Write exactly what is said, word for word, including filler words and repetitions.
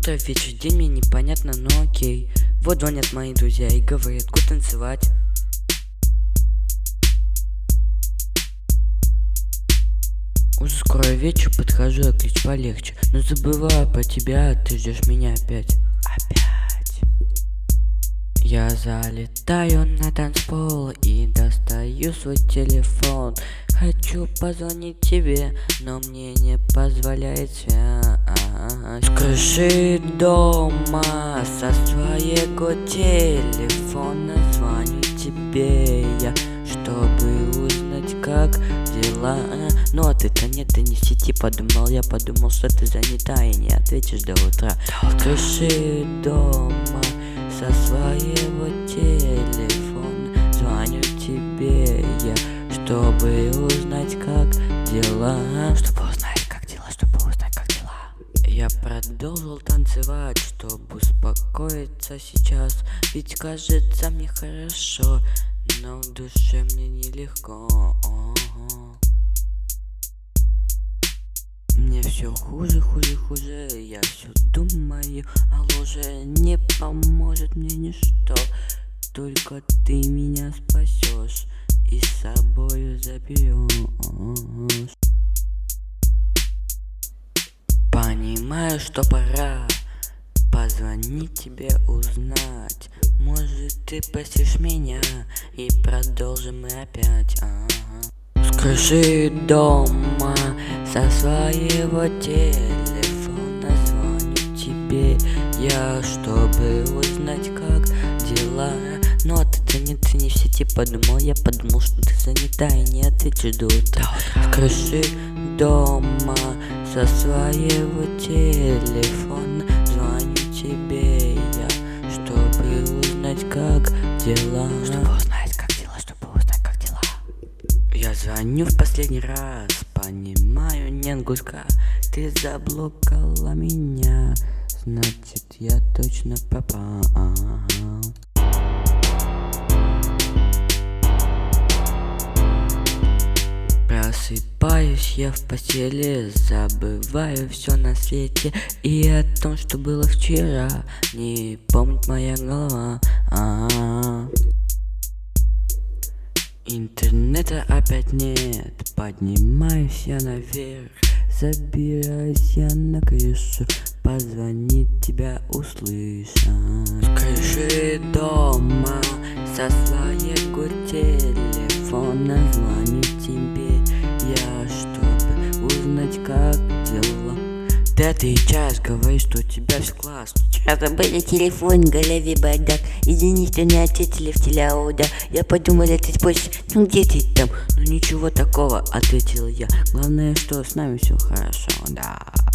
Утро, вечер, день, мне непонятно, но окей. Вот звонят мои друзья и говорят: ку танцевать. Уже скоро вечер, подхожу, я клич полегче. Но забываю про тебя, ты ждешь меня опять. Опять. Я залетаю на танцпол и достаю свой телефон. Хочу позвонить тебе, но мне не позволяет связь. С крыши дома со своего телефона звоню тебе я, чтобы узнать, как дела. Но ты-то нет, ты не в сети, подумал я, подумал, что ты занята и не ответишь до утра. С крыши дома со своего телефона звоню тебе я, чтобы узнать, как дела. Чтобы узнать, как дела, чтобы узнать, как дела. Я продолжил танцевать, чтобы успокоиться сейчас. Ведь кажется мне хорошо, но в душе мне нелегко. Мне все хуже, хуже, хуже. Я все думаю о ложе. Не поможет мне ничто, только ты меня спасешь и с собою заберешь. Понимаю, что пора позвонить тебе, узнать. Может, ты простишь меня и продолжим мы опять. Ага. С крыши дома со своего телефона звоню тебе я, чтобы узнать, как дела. Но ты не, ты не в сети, подумал я, подумал, что ты занята и не ответишь до утра. С крыши дома со своего телефона звоню тебе я, чтобы узнать, как дела. Чтобы узнать, как дела, чтобы узнать, как дела. Я звоню в последний раз, понимаю, нет гудка. Ты заблокала меня, значит, я точно попал. Просыпаюсь я в постели, забываю все на свете. И о том, что было вчера, не помнит моя голова. А-а-а. Интернета опять нет, поднимаюсь я наверх, забираюсь я на крышу, позвонить тебя услышать. С крыши дома со своего телефона звоню тебе я, чтобы узнать, как дела. Ты отвечаешь, говоришь, что у тебя все классно. А забыли телефон, в голове бардак. Извини, что не ответили в телеауда. Я подумал, это позже, ну где ты там? Ну ничего такого, ответил я. Главное, что с нами все хорошо, да.